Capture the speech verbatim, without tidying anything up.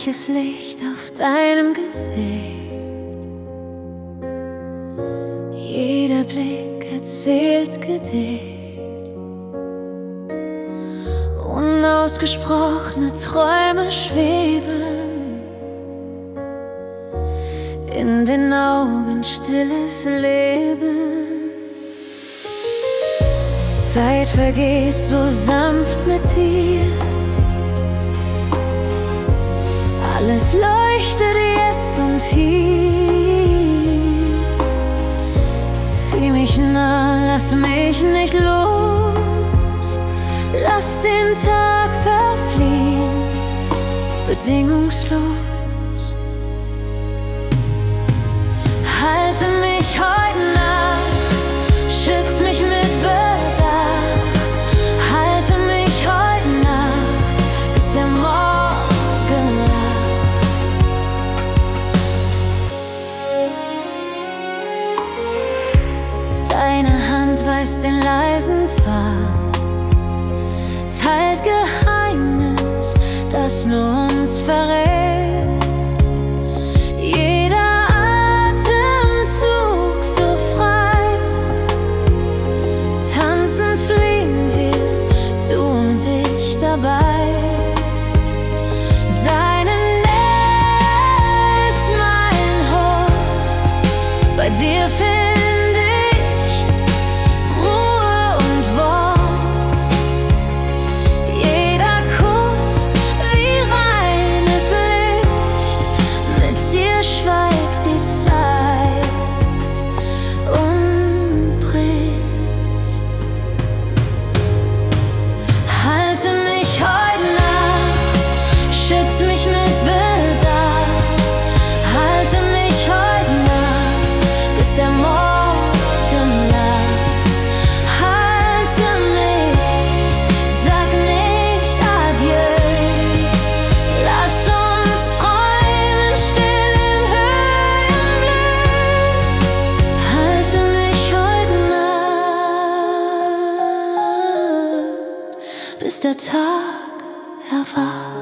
freundliches Licht auf deinem Gesicht. Jeder Blick erzählt Gedicht. Unausgesprochene Träume schweben, in den Augen stilles Leben. Zeit vergeht so sanft mit dir. Alles leuchtet jetzt und hier. Zieh mich nah, lass mich nicht los. Lass den Tag verfliehen, bedingungslos. Halte mich heute Nacht, schütz mich mit Bedacht. Halte mich heute Nacht, bis der Morgen lacht. Deine Hand weist den leisen Pfad, teilt Geheimnis, das nur uns verrät. Deine Nähe ist mein Hort, bei dir find ich Ruhe und Wort. Jeder Kuss wie reines Licht, mit dir schweigt die Zeit und bricht. Halte mich heute Nacht, schütz mich mit Bedacht. Halte mich heute Nacht, bis der Morgen lacht. Halte mich, sag nicht Adieu. Lass uns träumen, still im Höhenblüh. Halte mich heute Nacht, bis der Tag erwacht.